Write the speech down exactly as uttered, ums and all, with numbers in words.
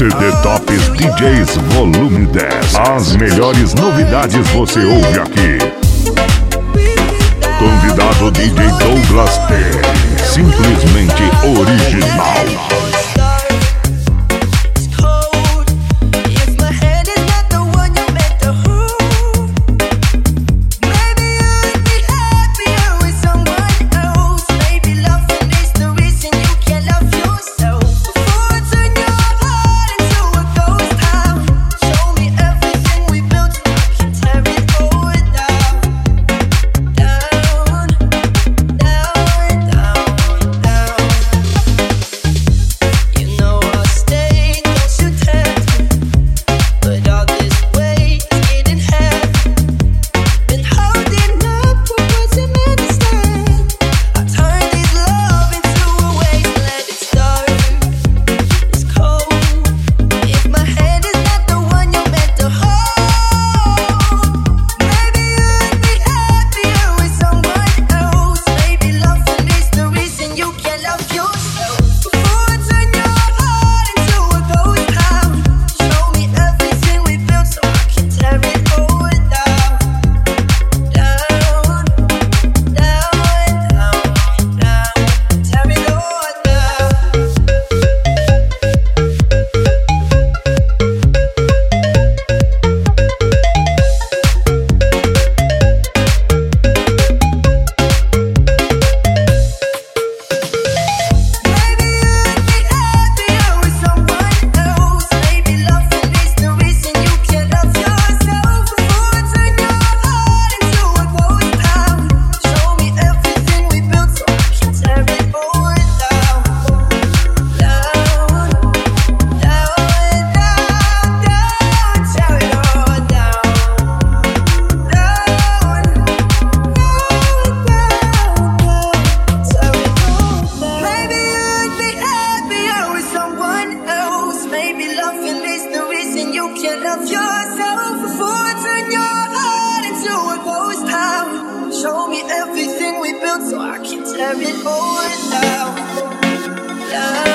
C D Tops D Js Volume dez. As melhores novidades você ouve aqui. Convidado D J Douglas T. Simplesmente original. Love yourself before I turn your heart into a ghost town. Show me everything we built so I can tear it all down. down.